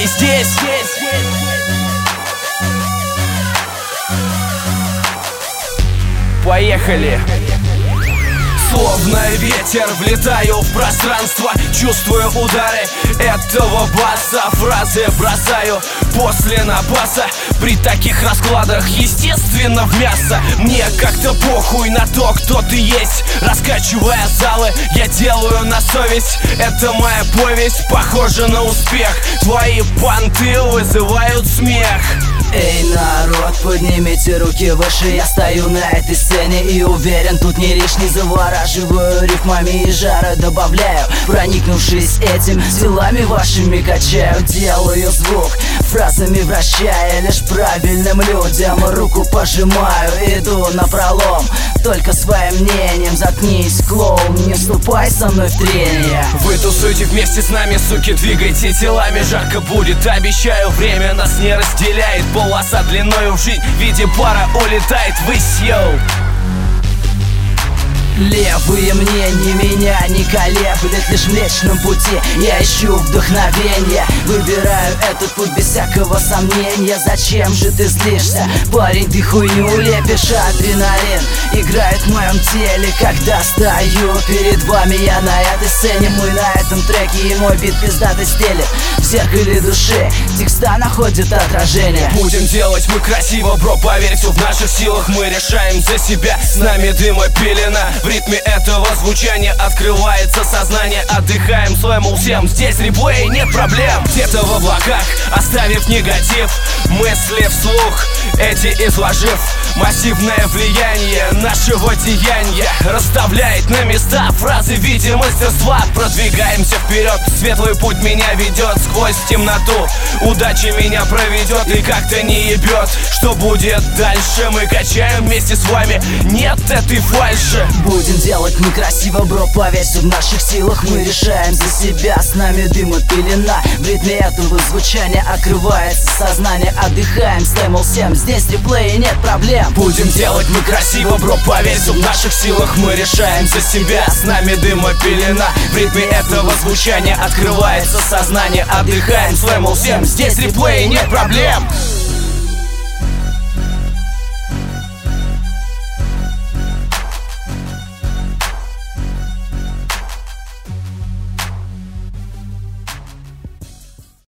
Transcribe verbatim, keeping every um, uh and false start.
здесь. Поехали! Словно ветер влетаю в пространство, чувствую удары этого баса. Фразы бросаю после напаса. При таких раскладах, естественно, в мясо. Мне как-то похуй на то, кто ты есть. Раскачивая залы, я делаю на совесть. Это моя повесть, похожа на успех. Твои понты вызывают смех. Эй, народ, поднимите руки выше. Я стою на этой сцене и уверен, тут не лишний. Завораживаю рифмами и жара добавляю. Проникнувшись этим, телами вашими качаю. Делаю звук, фразами вращая. Лишь правильным людям руку пожимаю. Иду напролом, только своим мнением. Заткнись, клоун, не вступай со мной в трение. Вы тусуйте вместе с нами, суки, двигайте телами. Жарко будет, обещаю, время нас не разделяет. Полоса длиною в жизнь в виде пара улетает ввысь, йоу. Левые мнения меня не колеблет. Лишь в Млечном пути я ищу вдохновение. Выбираю этот путь без всякого сомнения. Зачем же ты злишься? Парень, ты хуйню лепишь. Адреналин играет в моем теле, когда стою перед вами я на этой сцене. Мы на этом треке и мой бит пиздато стелет. В зеркале души текста находят отражение. Будем делать мы красиво, бро, поверь, все в наших силах. Мы решаем за себя, с нами дыма пелена. В ритме этого звучания открывается сознание. Отдыхаем, слэмл всем, здесь реплей, нет проблем. Где-то в облаках, оставив негатив, мысли вслух эти изложив. Массивное влияние нашего деяния расставляет на места фразы в виде мастерства. Продвигаемся вперед, светлый путь меня ведет сквозь темноту. Удача меня проведет и как-то не ебет. Что будет дальше, мы качаем вместе с вами. Нет этой фальши. Будем делать мы красиво, бро, поверь, все в наших силах. Мы решаем за себя, с нами дым и пелена. В ритме этого звучания открывается сознание. Отдыхаем, слэмл всем, здесь реплей, нет проблем. Будем делать мы красиво, бро, поверь, все в наших силах. Мы решаем за себя, с нами дыма пелена. В ритме этого звучания открывается сознание. Отдыхаем, слэмл всем, здесь реплей, нет проблем.